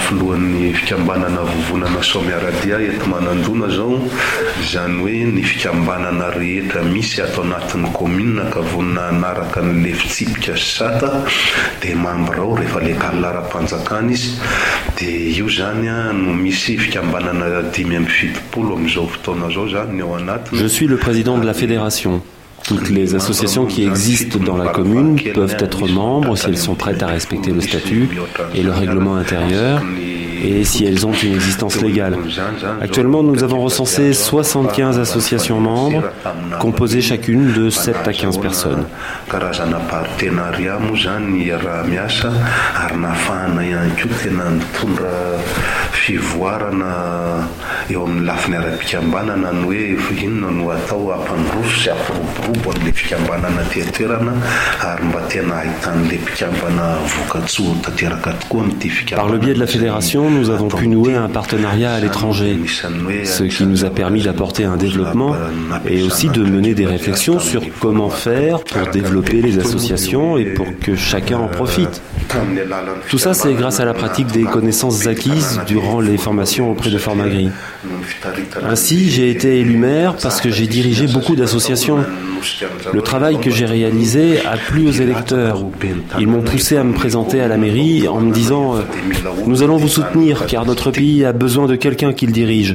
filohan'ny fikambanana vovonana Somiaradia eto Manandona zao zany hoe ny fikambanana rehetra misy ato anatin'ny commune ka vonina anaraka an'le fitsipika sata dia membre ao rehefa le kalaram-panjakana izy dia io zany no misy fikambanana 570 amin'izao fotoana zao zany ao anatiny. Je suis le président de la fédération. Toutes les associations qui existent dans la commune peuvent être membres si elles sont prêtes à respecter le statut et le règlement intérieur et si elles ont une existence légale. Actuellement, nous avons recensé 75 associations membres, composées chacune de 7 à 15 personnes. Eo amin'ny lafiny ara-pikambanana ny hoe inona no atao ampandroso sy ampiroborobo an'le fikambanana toerana ary mba tena ahitan'le mpikambana vokatsoa tanteraka tokoa amin'ity fikambanana. Par le biais de la fédération, nous avons pu nouer un partenariat à l'étranger, ce qui nous a permis d'apporter un développement et aussi de mener des réflexions sur comment faire pour développer les associations et pour que chacun en profite. Tout ça, c'est grâce à la pratique des connaissances acquises durant les formations auprès de Formagri. Ainsi, j'ai été élu maire parce que j'ai dirigé beaucoup d'associations. Le travail que j'ai réalisé a plu aux électeurs. Ils m'ont poussé à me présenter à la mairie en me disant « Nous allons vous soutenir car notre pays a besoin de quelqu'un qui le dirige ».